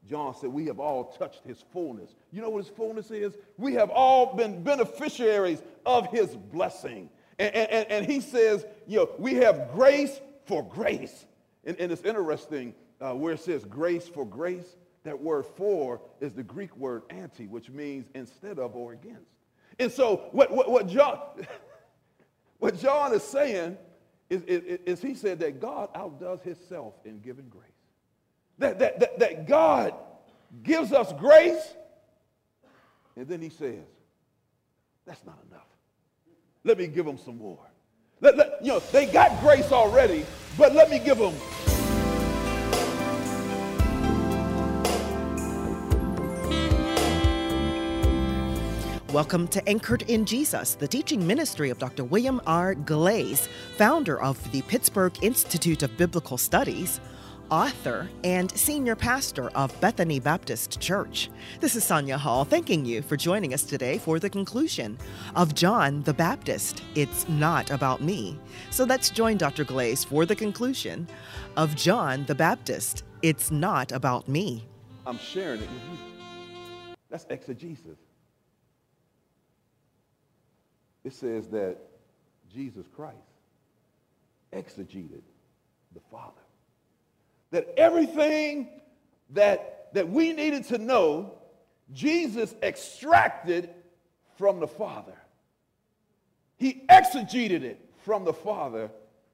John said we have all touched his fullness. You know what his fullness is? We have all been beneficiaries of his blessing. And he says, we have grace for grace. And it's interesting where it says grace for grace. That word for is the Greek word anti, which means instead of or against. And so what John is saying is he said that God outdoes himself in giving grace. That God gives us grace, and then he says, that's not enough. Let me give them some more. They got grace already, but let me give them. Welcome to Anchored in Jesus, the teaching ministry of Dr. William R. Glaze, founder of the Pittsburgh Institute of Biblical Studies, author, and senior pastor of Bethany Baptist Church. This is Sonia Hall thanking you for joining us today for the conclusion of John the Baptist, It's Not About Me. So let's join Dr. Glaze for the conclusion of John the Baptist, It's Not About Me. I'm sharing it with you. That's exegesis. It says that Jesus Christ exegeted the Father. That everything that we needed to know, Jesus extracted from the Father. He exegeted it from the Father.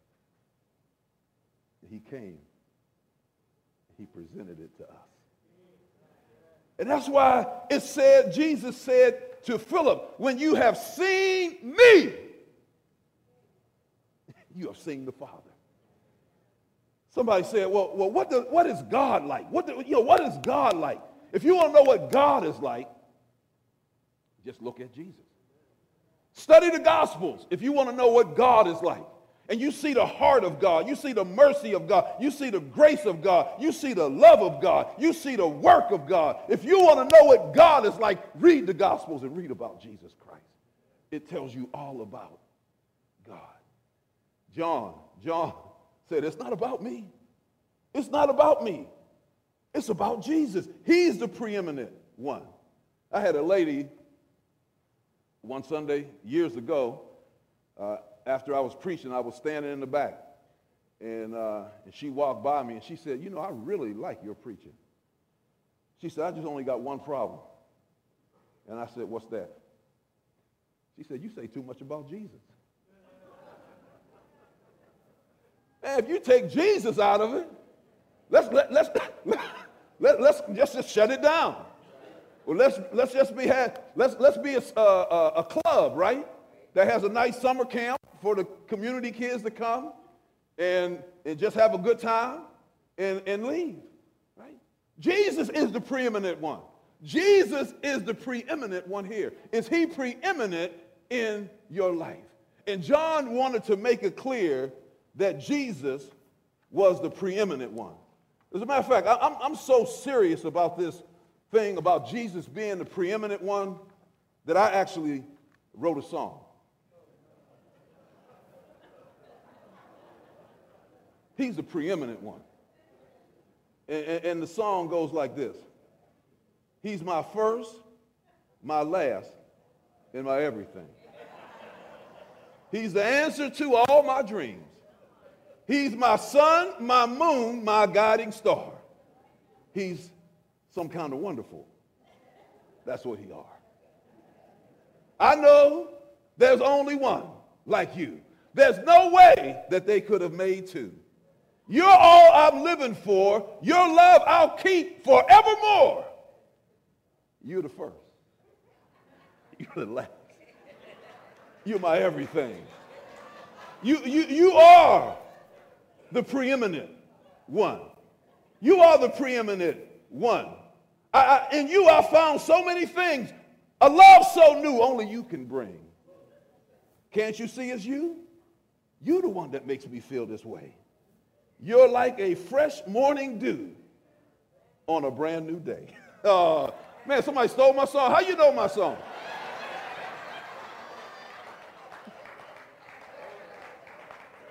He came. He presented it to us. And that's why it said, Jesus said to Philip, when you have seen me, you have seen the Father. Somebody said, well, what is God like? What is God like? If you want to know what God is like, just look at Jesus. Study the Gospels if you want to know what God is like. And you see the heart of God. You see the mercy of God. You see the grace of God. You see the love of God. You see the work of God. If you want to know what God is like, read the Gospels and read about Jesus Christ. It tells you all about God. John said, it's not about me. It's not about me. It's about Jesus. He's the preeminent one. I had a lady one Sunday years ago, after I was preaching, I was standing in the back, and she walked by me, and she said, I really like your preaching. She said, I just only got one problem. And I said, what's that? She said, you say too much about Jesus. Man, if you take Jesus out of it, let's just shut it down. Well, let's be a club, right? That has a nice summer camp for the community kids to come and just have a good time and leave, right? Jesus is the preeminent one. Jesus is the preeminent one here. Is he preeminent in your life? And John wanted to make it clear that Jesus was the preeminent one. As a matter of fact, I'm so serious about this thing about Jesus being the preeminent one that I actually wrote a song. He's the preeminent one. And the song goes like this. He's my first, my last, and my everything. He's the answer to all my dreams. He's my sun, my moon, my guiding star. He's some kind of wonderful. That's what he are. I know there's only one like you. There's no way that they could have made two. You're all I'm living for. Your love I'll keep forevermore. You're the first. You're the last. You're my everything. You are the preeminent one. You are the preeminent one. In you I found so many things. A love so new only you can bring. Can't you see it's you? You're the one that makes me feel this way. You're like a fresh morning dew on a brand new day. Man, somebody stole my song. How you know my song?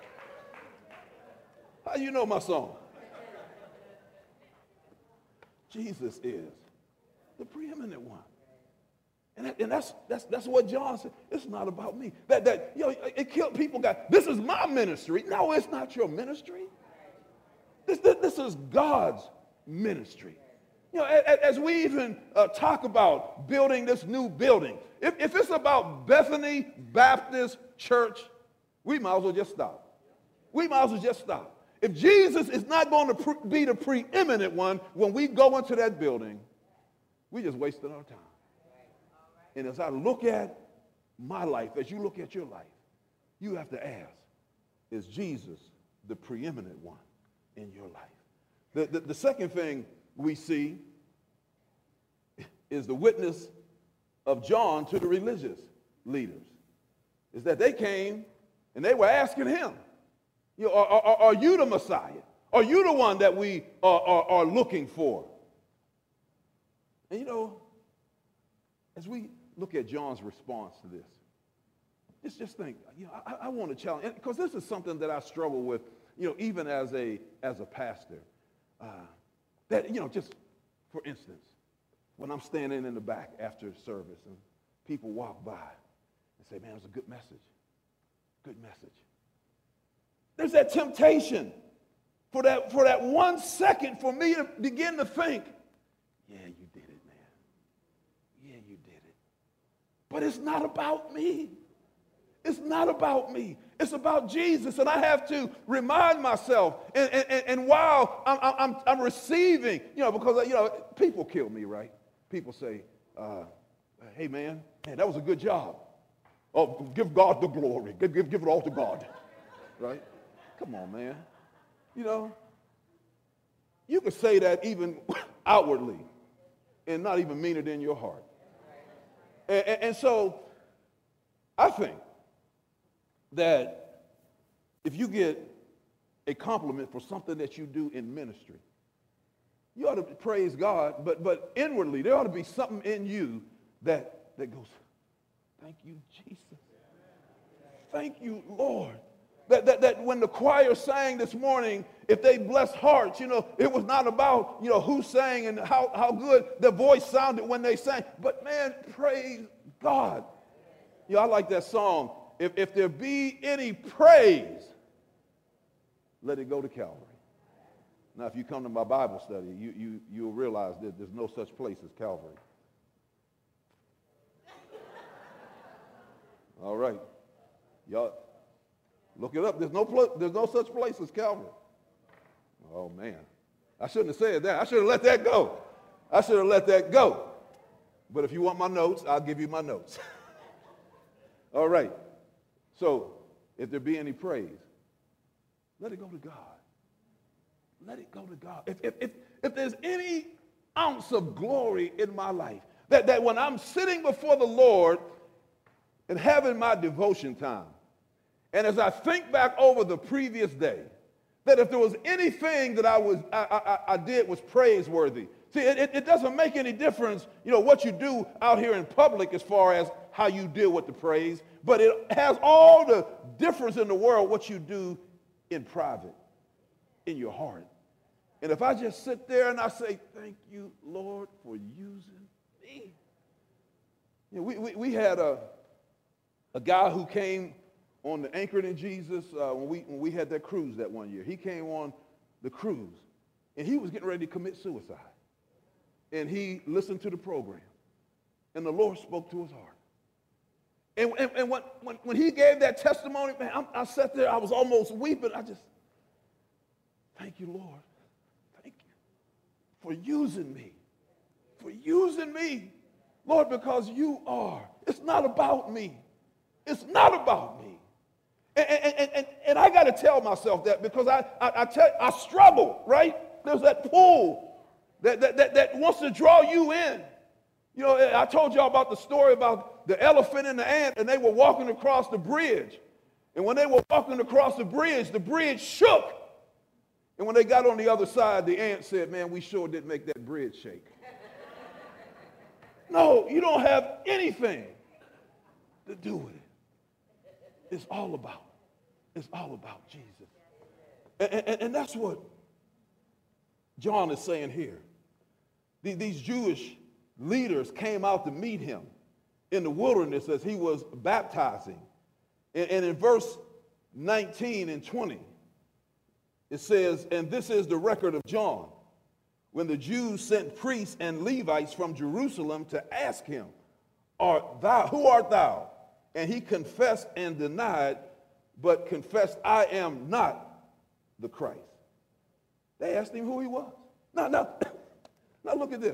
How you know my song? Jesus is the preeminent one. And that's what John said. It's not about me. It killed people. This is my ministry. No, it's not your ministry. This is God's ministry. As we even talk about building this new building, if it's about Bethany Baptist Church, we might as well just stop. We might as well just stop. If Jesus is not going to be the preeminent one when we go into that building, we just wasted our time. And as I look at my life, as you look at your life, you have to ask, is Jesus the preeminent one in your life? The second thing we see is the witness of John to the religious leaders, is that they came and they were asking him, are you the Messiah? Are you the one that we are looking for? And as we look at John's response to this, just think, I want to challenge, because this is something that I struggle with, even as a pastor. Just for instance, when I'm standing in the back after service and people walk by and say, man, it was a good message. Good message. There's that temptation for that 1 second for me to begin to think, yeah, you did it, man. Yeah, you did it. But it's not about me. It's not about me. It's about Jesus. And I have to remind myself. And while I'm receiving, because, people kill me, right? People say, hey, man, that was a good job. Oh, give God the glory. Give it all to God, right? Come on, man. You could say that even outwardly and not even mean it in your heart. And so I think that if you get a compliment for something that you do in ministry, you ought to praise God, but inwardly there ought to be something in you that goes, thank you, Jesus. Thank you, Lord. That when the choir sang this morning, if they blessed hearts, it was not about, who sang and how good their voice sounded when they sang. But, man, praise God. I like that song. If there be any praise, let it go to Calvary. Now, if you come to my Bible study, you'll realize that there's no such place as Calvary. All right. Y'all, look it up. There's no such place as Calvary. Oh, man. I shouldn't have said that. I should have let that go. But if you want my notes, I'll give you my notes. All right. So, if there be any praise, let it go to God. Let it go to God. If there's any ounce of glory in my life, that when I'm sitting before the Lord and having my devotion time, and as I think back over the previous day, that if there was anything that I did was praiseworthy. See, it doesn't make any difference, what you do out here in public as far as how you deal with the praise, but it has all the difference in the world what you do in private, in your heart. And if I just sit there and I say, thank you, Lord, for using me. We had a guy who came on the Anchored in Jesus when we had that cruise that one year. He came on the cruise, and he was getting ready to commit suicide. And he listened to the program, and the Lord spoke to his heart. And when he gave that testimony, man, I sat there, I was almost weeping. I just, thank you, Lord. Thank you for using me. For using me, Lord, because you are. It's not about me. It's not about me. And I got to tell myself that because I struggle, right? There's that pull that wants to draw you in. I told y'all about the story about the elephant and the ant, and they were walking across the bridge. And when they were walking across the bridge shook. And when they got on the other side, the ant said, man, we sure did make that bridge shake. No, you don't have anything to do with it. It's all about Jesus. And that's what John is saying here. These Jewish leaders came out to meet him in the wilderness as he was baptizing. And in verse 19 and 20, it says, and this is the record of John, when the Jews sent priests and Levites from Jerusalem to ask him, who art thou? And he confessed and denied, but confessed, I am not the Christ. They asked him who he was. Now look at this.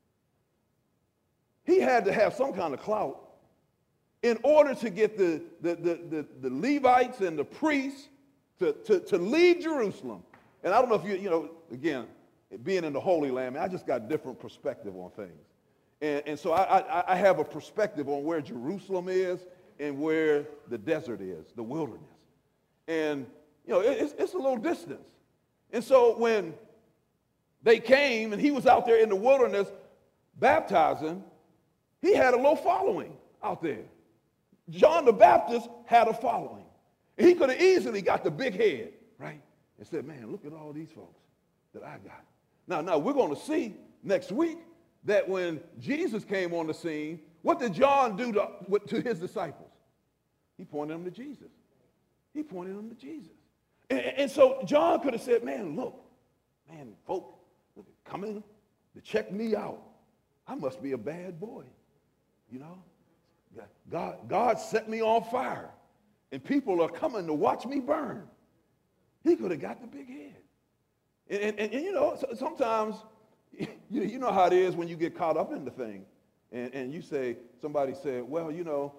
He had to have some kind of clout in order to get the Levites and the priests to leave Jerusalem. And I don't know if you know, again, being in the Holy Land, man, I just got different perspective on things. And so I have a perspective on where Jerusalem is and where the desert is, the wilderness. And, you know, it's a little distance. And so when they came and he was out there in the wilderness baptizing, he had a little following out there. John the Baptist had a following. And he could have easily got the big head, right? And said, man, look at all these folks that I got. Now we're going to see next week that when Jesus came on the scene, what did John do to his disciples? He pointed them to Jesus. He pointed them to Jesus. And so John could have said, man, look, man, folk coming to check me out. I must be a bad boy, you know. God set me on fire, and people are coming to watch me burn. He could have got the big head. And you know, sometimes, you know how it is when you get caught up in the thing, and you say, somebody said, well, you know,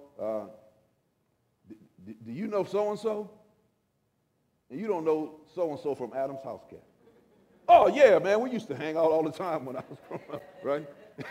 do you know so-and-so? And you don't know so-and-so from Adam's house cat. Oh, yeah, man, we used to hang out all the time when I was growing up, right?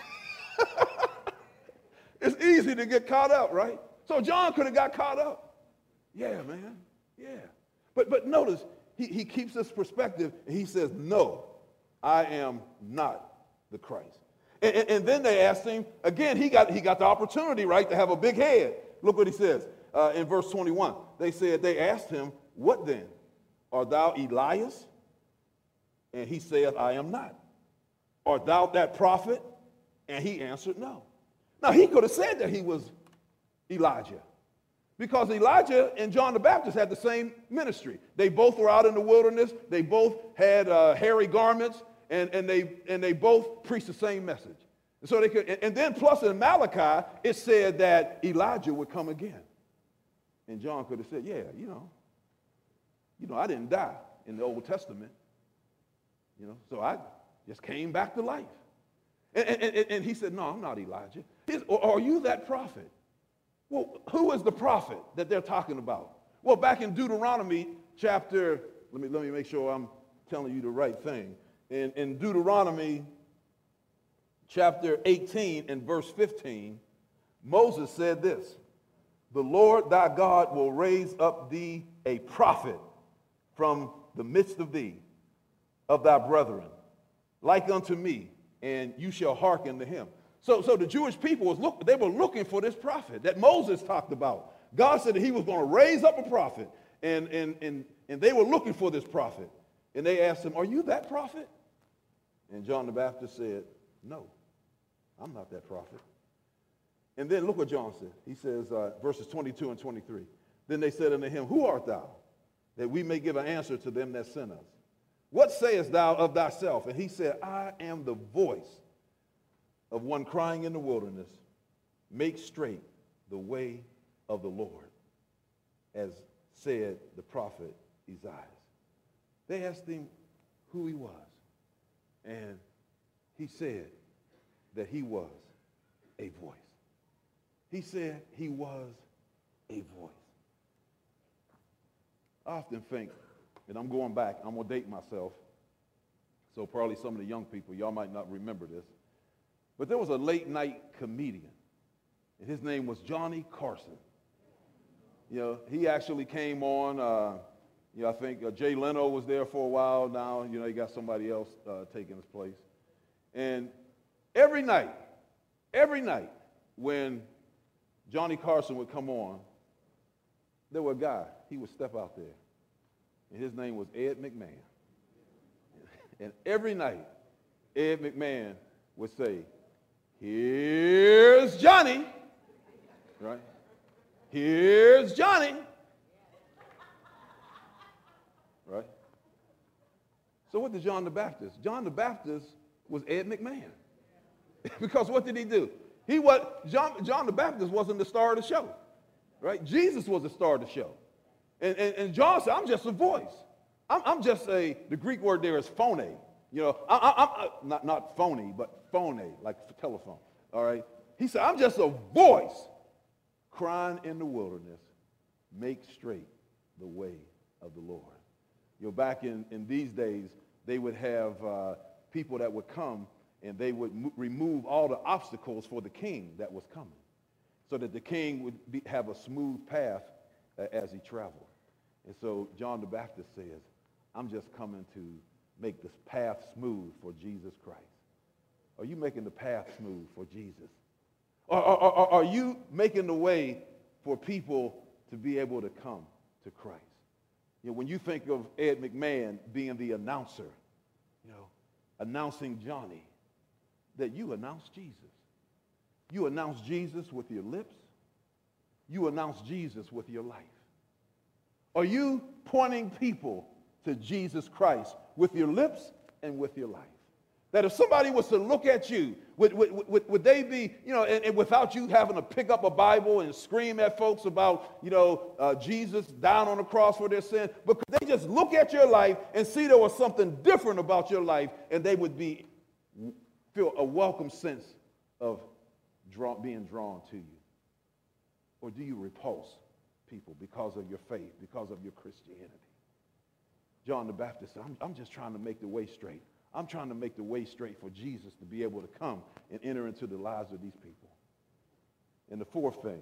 It's easy to get caught up, right? So John could have got caught up. Yeah, man, yeah. But notice, he keeps this perspective, and he says, no, I am not the Christ. And then they asked him, again, he got the opportunity, right, to have a big head. Look what he says in verse 21. They asked him, what then? Art thou Elias? And he saith, I am not. Art thou that prophet? And he answered, no. Now, he could have said that he was Elijah, because Elijah and John the Baptist had the same ministry. They both were out in the wilderness. They both had hairy garments, and they both preached the same message. And so they could, and then plus in Malachi, it said that Elijah would come again. And John could have said, yeah, you know, I didn't die in the Old Testament, you know, so I just came back to life. And he said, no, I'm not Elijah. Or are you that prophet? Well, who is the prophet that they're talking about? Well, back in Deuteronomy chapter, let me make sure I'm telling you the right thing. In Deuteronomy chapter 18 and verse 15, Moses said this, the Lord thy God will raise up thee a prophet from the midst of thee, of thy brethren, like unto me, and you shall hearken to him. So the Jewish people they were looking for this prophet that Moses talked about. God said that he was going to raise up a prophet, and they were looking for this prophet. And they asked him, are you that prophet? And John the Baptist said, no, I'm not that prophet. And then look what John said. He says, verses 22 and 23. Then they said unto him, who art thou, that we may give an answer to them that sent us? What sayest thou of thyself? And he said, I am the voice of one crying in the wilderness, make straight the way of the Lord, as said the prophet Isaiah. They asked him who he was, and he said that he was a voice. He said he was a voice. I often think, and I'm going back, I'm going to date myself, so probably some of the young people, y'all might not remember this, but there was a late night comedian, and his name was Johnny Carson. You know, he actually came on, I think Jay Leno was there for a while. Now, he got somebody else taking his place. And every night, when Johnny Carson would come on, there was a guy, he would step out there, and his name was Ed McMahon. And every night, Ed McMahon would say, here's Johnny, right? Here's Johnny, right? So what did John the Baptist? John the Baptist was Ed McMahon. Because what did he do? John the Baptist wasn't the star of the show, right? Jesus was the star of the show. And John said, I'm just a voice. I'm just the Greek word there is phone. You know, I'm not phony, but phone, like telephone, all right? He said, I'm just a voice crying in the wilderness, make straight the way of the Lord. You know, back in these days, they would have people that would come and they would remove all the obstacles for the king that was coming so that the king would have a smooth path as he traveled. And so John the Baptist says, I'm just coming to make this path smooth for Jesus Christ. Are you making the path smooth for Jesus? Or are you making the way for people to be able to come to Christ? You know, when you think of Ed McMahon being the announcer, you know, announcing Johnny, that you announce Jesus. You announce Jesus with your lips. You announce Jesus with your life. Are you pointing people to Jesus Christ with your lips and with your life? That if somebody was to look at you, would they be, you know, and without you having to pick up a Bible and scream at folks about, you know, Jesus down on the cross for their sin, but could they just look at your life and see there was something different about your life, and they would feel a welcome sense of being drawn to you? Or do you repulse people because of your faith, because of your Christianity? John the Baptist said, I'm just trying to make the way straight. I'm trying to make the way straight for Jesus to be able to come and enter into the lives of these people. And the fourth thing,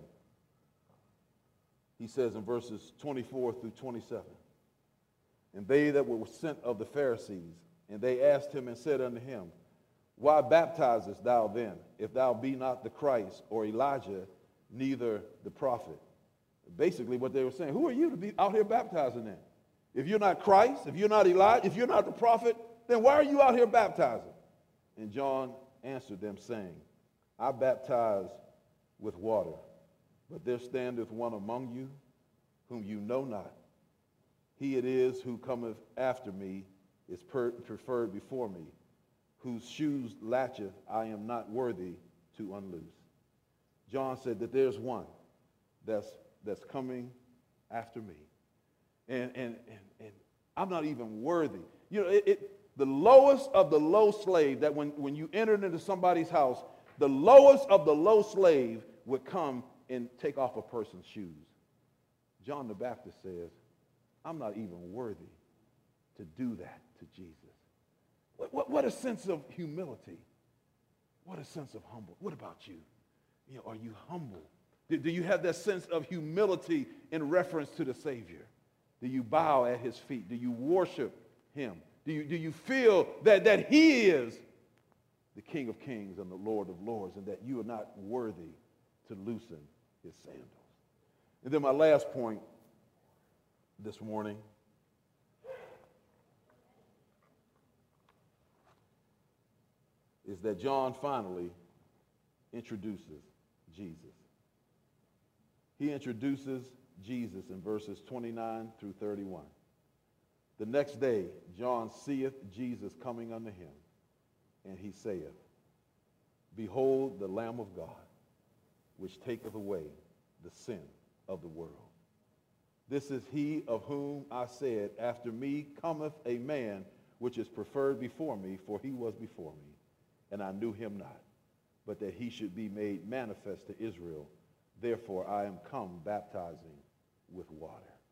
he says in verses 24 through 27, and they that were sent of the Pharisees, and they asked him and said unto him, why baptizest thou then, if thou be not the Christ or Elijah, neither the prophet? Basically what they were saying, who are you to be out here baptizing then? If you're not Christ, if you're not Elijah, if you're not the prophet, then why are you out here baptizing? And John answered them, saying, I baptize with water, but there standeth one among you whom you know not. He it is who cometh after me is preferred before me, whose shoes latcheth I am not worthy to unloose. John said that there's one that's coming after me. And I'm not even worthy. You know, the lowest of the low slave, that when you entered into somebody's house, the lowest of the low slave would come and take off a person's shoes. John the Baptist says, I'm not even worthy to do that to Jesus. What a sense of humility. What a sense of humble. What about you? You know, are you humble? Do you have that sense of humility in reference to the Savior? Do you bow at his feet? Do you worship him? Do you feel that he is the King of Kings and the Lord of Lords, and that you are not worthy to loosen his sandals? And then my last point this morning is that John finally introduces Jesus. He introduces Jesus in verses 29 through 31. The next day, John seeth Jesus coming unto him, and he saith, Behold the Lamb of God, which taketh away the sin of the world. This is he of whom I said, After me cometh a man which is preferred before me, for he was before me, and I knew him not, but that he should be made manifest to Israel. Therefore I am come baptizing with water.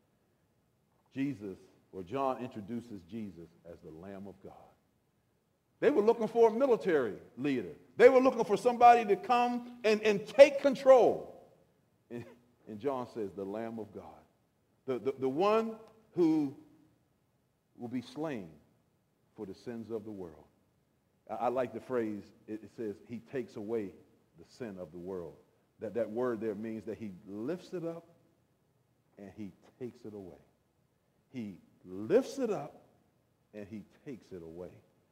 John introduces Jesus as the Lamb of God. They were looking for a military leader. They were looking for somebody to come and take control. And John says, the Lamb of God. The one who will be slain for the sins of the world. I like the phrase, it says, he takes away the sin of the world. That word there means that he lifts it up and he takes it away. He lifts it up and he takes it away.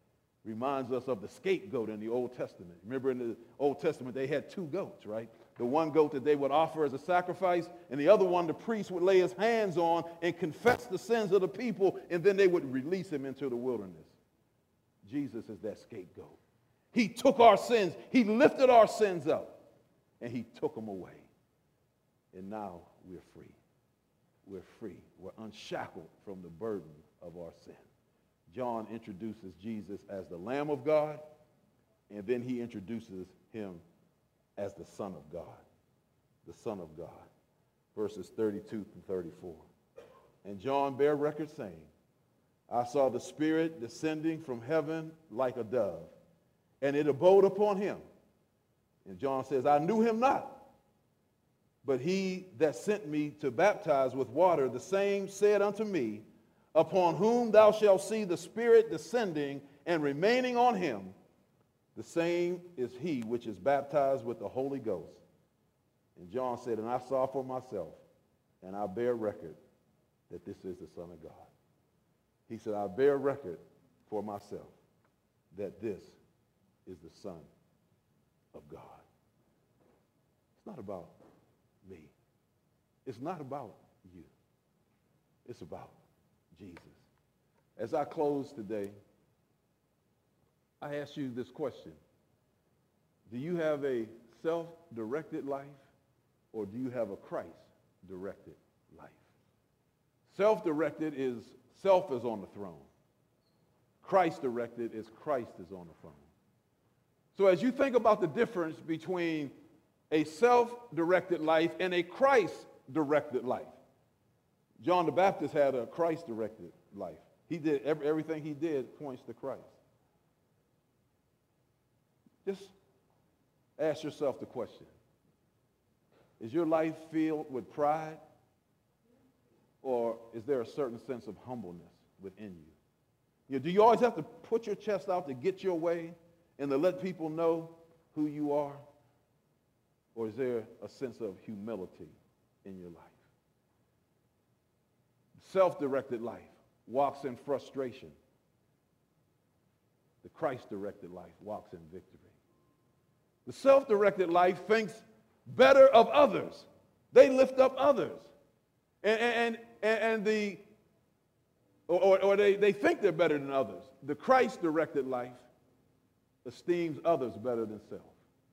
Reminds us of the scapegoat in the Old Testament. Remember in the Old Testament, they had two goats, right? The one goat that they would offer as a sacrifice, and the other one the priest would lay his hands on and confess the sins of the people, and then they would release him into the wilderness. Jesus is that scapegoat. He took our sins. He lifted our sins up, and he took them away. And now we're free. We're free. We're unshackled from the burden of our sin. John introduces Jesus as the Lamb of God, and then he introduces him as the Son of God. The Son of God. Verses 32 and 34. And John bare record saying, I saw the Spirit descending from heaven like a dove, and it abode upon him. And John says, I knew him not, but he that sent me to baptize with water, the same said unto me, upon whom thou shalt see the Spirit descending and remaining on him, the same is he which is baptized with the Holy Ghost. And John said, and I saw for myself, and I bear record that this is the Son of God. He said, I bear record for myself that this is the Son of God. It's not about me. It's not about you. It's about Jesus. As I close today, I ask you this question. Do you have a self-directed life, or do you have a Christ-directed life? Self-directed is self is on the throne. Christ-directed is Christ is on the throne. So as you think about the difference between a self-directed life and a Christ-directed life, John the Baptist had a Christ-directed life. He did everything he did points to Christ. Just ask yourself the question. Is your life filled with pride, or is there a certain sense of humbleness within you? Do you always have to put your chest out to get your way and to let people know who you are? Or is there a sense of humility in your life? Self-directed life walks in frustration. The Christ-directed life walks in victory. The self-directed life thinks better of others. They lift up others. They think they're better than others. The Christ-directed life esteems others better than self.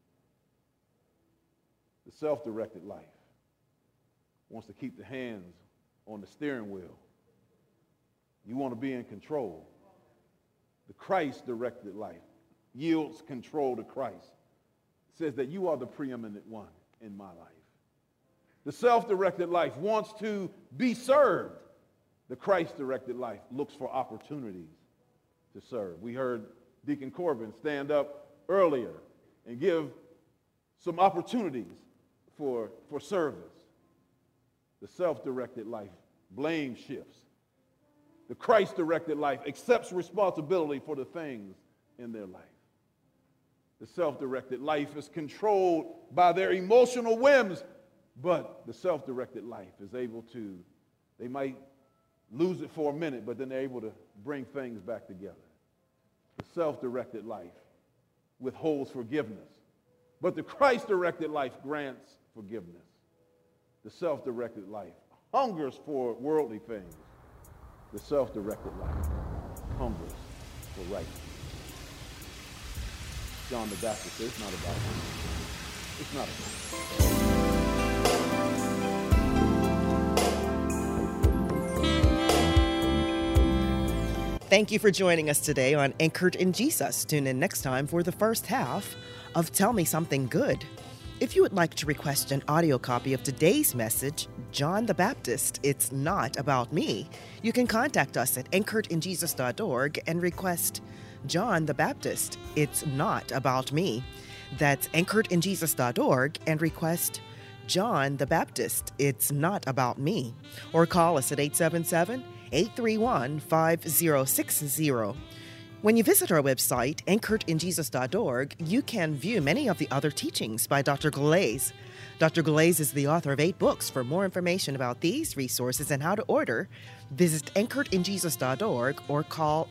The self-directed life wants to keep the hands on the steering wheel. You want to be in control. The Christ-directed life yields control to Christ. It says that you are the preeminent one in my life. The self-directed life wants to be served. The Christ-directed life looks for opportunities to serve. We heard Deacon Corbin stand up earlier and give some opportunities for service. The self-directed life blame shifts. The Christ-directed life accepts responsibility for the things in their life. The self-directed life is controlled by their emotional whims, but the self-directed life is able to, they might lose it for a minute, but then they're able to bring things back together. The self-directed life withholds forgiveness, but the Christ-directed life grants forgiveness. The self-directed life hungers for worldly things. The self-directed life hungers for righteousness. John the Baptist said, it's not about him. It's not about him. Thank you for joining us today on Anchored in Jesus. Tune in next time for the first half of Tell Me Something Good. If you would like to request an audio copy of today's message, John the Baptist, It's Not About Me, you can contact us at anchoredinjesus.org and request John the Baptist, It's Not About Me. That's anchoredinjesus.org and request John the Baptist, It's Not About Me. Or call us at 877-831-5060. When you visit our website, anchoredinjesus.org, you can view many of the other teachings by Dr. Glaze. Dr. Glaze is the author of 8 books. For more information about these resources and how to order, visit anchoredinjesus.org or call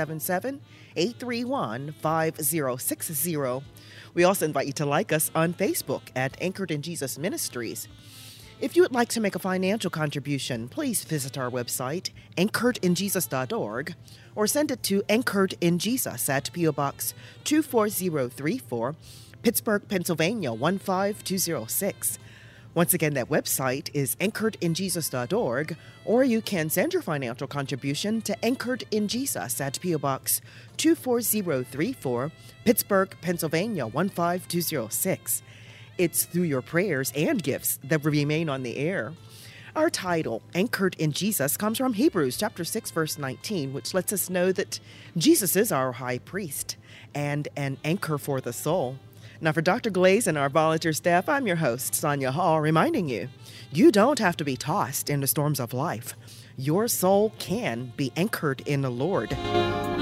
877-831-5060. We also invite you to like us on Facebook at Anchored in Jesus Ministries. If you would like to make a financial contribution, please visit our website, anchoredinjesus.org, or send it to Anchored in Jesus at P.O. Box 24034, Pittsburgh, Pennsylvania 15206. Once again, that website is anchoredinjesus.org, or you can send your financial contribution to Anchored in Jesus at P.O. Box 24034, Pittsburgh, Pennsylvania 15206. It's through your prayers and gifts that we remain on the air. Our title, Anchored in Jesus, comes from Hebrews chapter 6, verse 19, which lets us know that Jesus is our high priest and an anchor for the soul. Now, for Dr. Glaze and our volunteer staff, I'm your host, Sonia Hall, reminding you, you don't have to be tossed in the storms of life. Your soul can be anchored in the Lord.